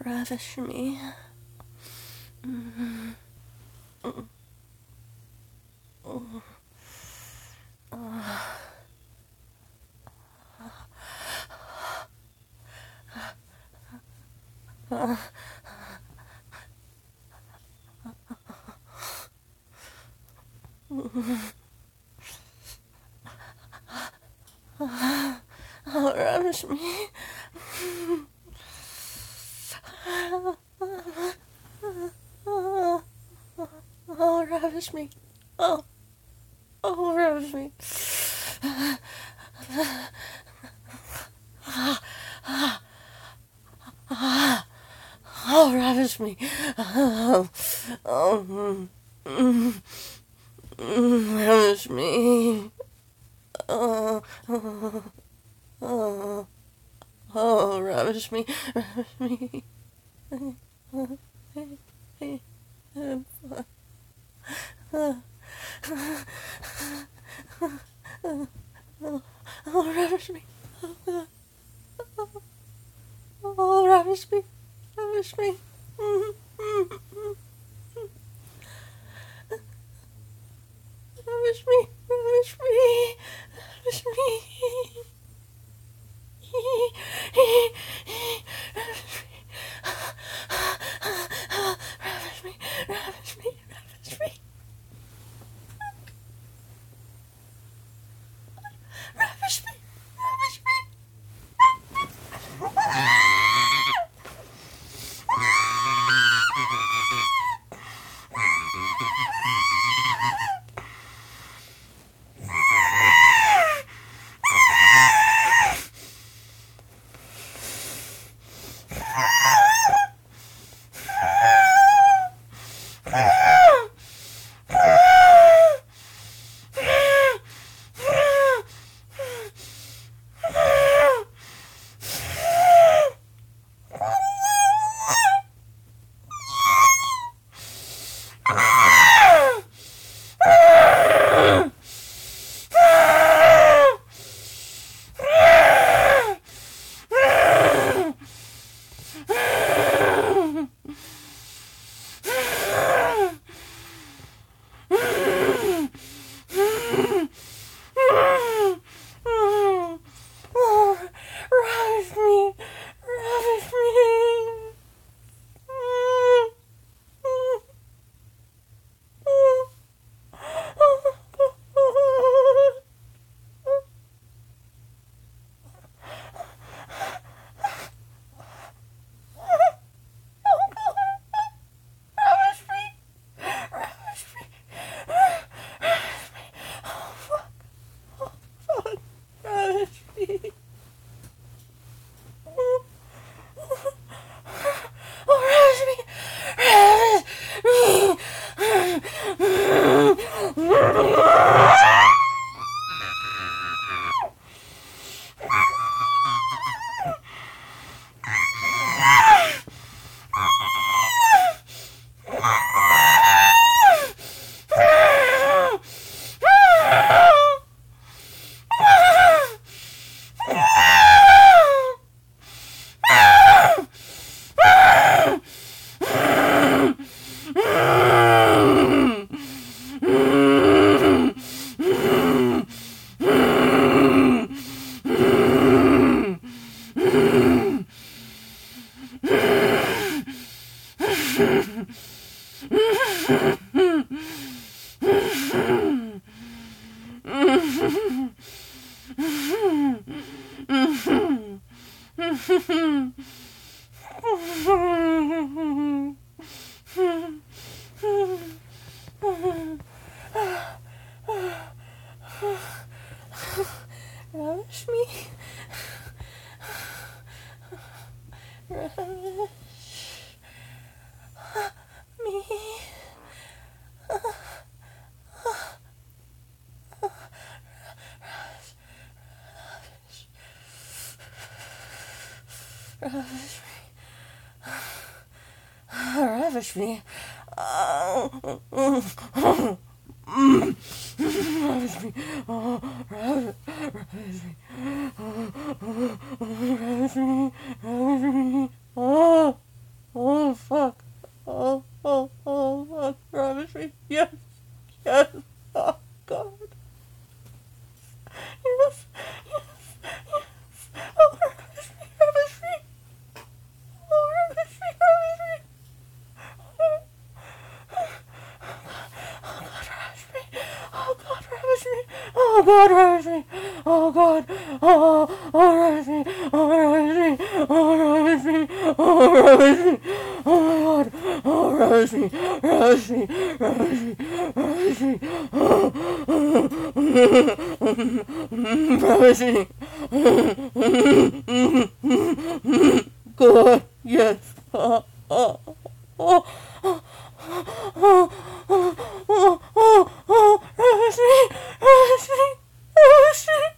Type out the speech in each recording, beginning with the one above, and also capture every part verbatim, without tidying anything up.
ravish me. Mm. Mm. Mm. Uh. Uh. Oh, ravish me. Oh, ravish me. Oh, oh, ravish me. Oh, ravish me. Oh, oh, mm, mm, mm, ravish me. Oh, oh, oh, oh, ravish me, ravish me. Oh, ravish me. Oh, ravish me, ravish me. Mm, mm, mm. Ravish me, ravish me, ravish me. Ravish me, ravish me, ravish me. Ravish me, ravish me. Ravish me, ravish me. Ravish me, ravish me. Oh, fuck. Oh, fuck. Ravish me. Oh, ravish me, ravish me. Ravish me. Ravish me. Ravish me. Ravish me. Oh, ravish me. Oh, ravish, ravish me. Oh, oh, ravish me. Ravish me. Oh. God, rush me. Oh God. Oh, oh, rush me. Oh, rush me. Oh, rush me. Oh, rush me. Oh my God. Oh, rush me. Rush me. Rush me. Rush me. Oh, rush me. God. Yes. Oh, oh, oh, oh, oh, oh, oh, oh, oh, rush me. Rush me. Rush me.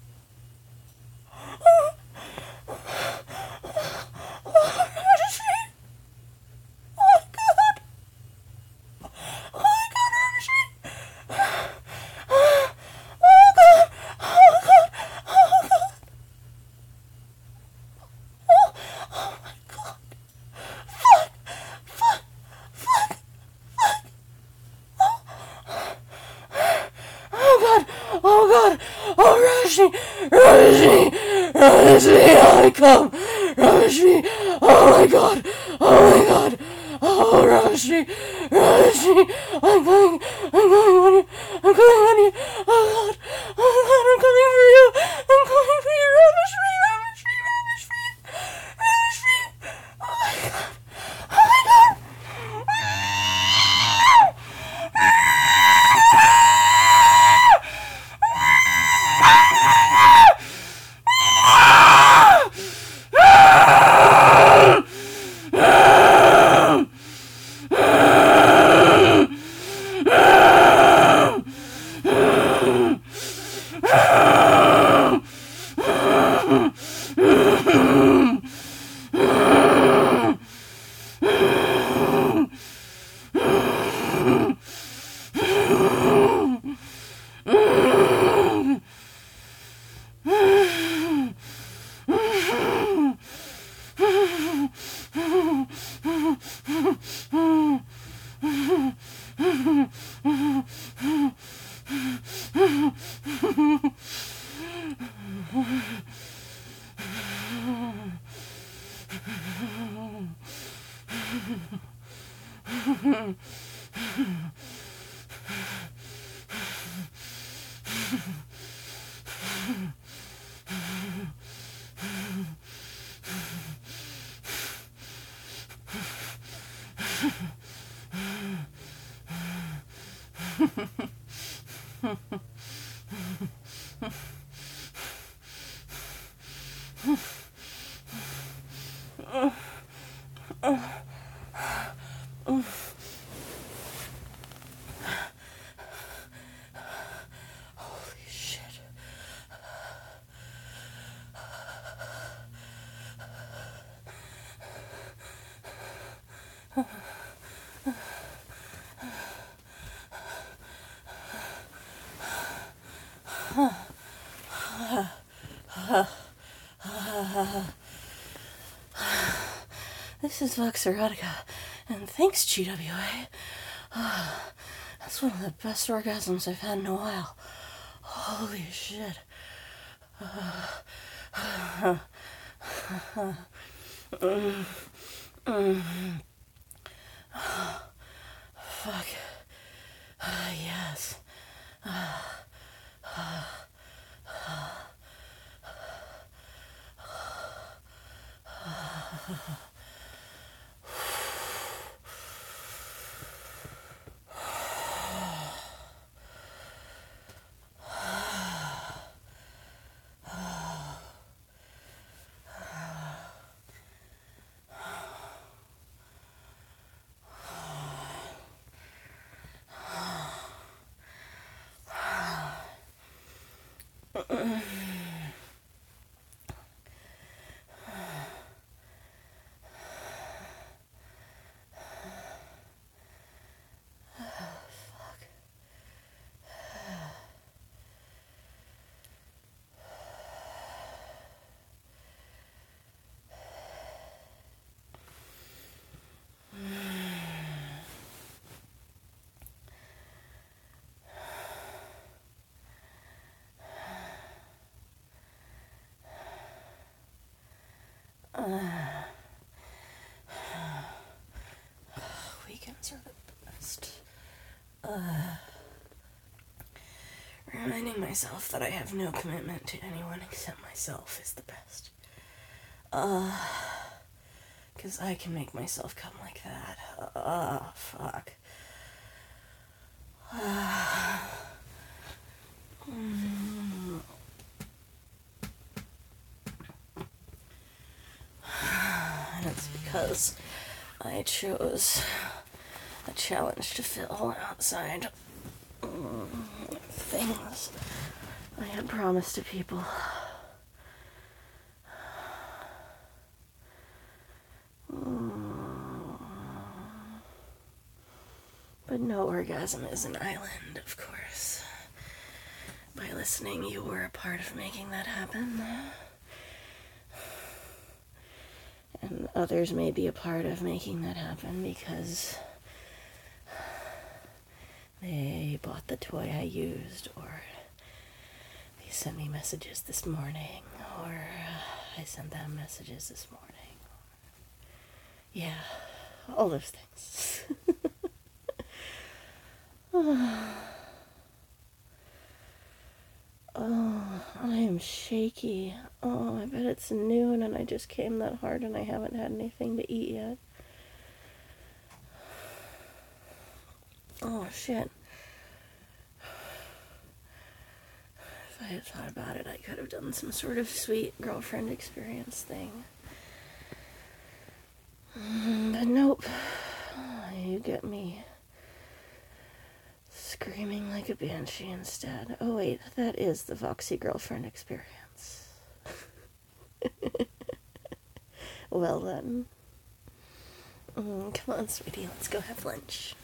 Oh God! Oh, Rashi! Rashi! Rashi! I come! Rashi! Oh my God! Oh my God! Oh, Rashi! Rashi! I'm coming! I'm coming on you! I'm coming on you! Oh God! Oh God! I'm coming for you! I'm coming for you! Ravish me! Ravish me! Ravish me! Ravish me! Oh my God! Oh my God! Holy shit. This is Vox Erotica, and thanks, G W A. Ah, that's one of the best orgasms I've had in a while. Holy shit. Mm, mm, fuck. Uh, yes. Weekends are the best. Uh, reminding myself that I have no commitment to anyone except myself is the best. Uh, because I can make myself come like that. Uh, fuck. Uh, mm. And it's because I chose a challenge to fill outside mm, things I had promised to people. Mm. But no orgasm is an island, of course. By listening, you were a part of making that happen. And others may be a part of making that happen because they bought the toy I used, or they sent me messages this morning, or I sent them messages this morning. Yeah, all those things. Oh, I am shaky. Oh, I bet it's noon and I just came that hard and I haven't had anything to eat yet. Oh, shit. If I had thought about it, I could have done some sort of sweet girlfriend experience thing. But nope. You get me screaming like a banshee instead. Oh wait, that is the Foxy girlfriend experience. Well then. Mm, come on, sweetie, let's go have lunch.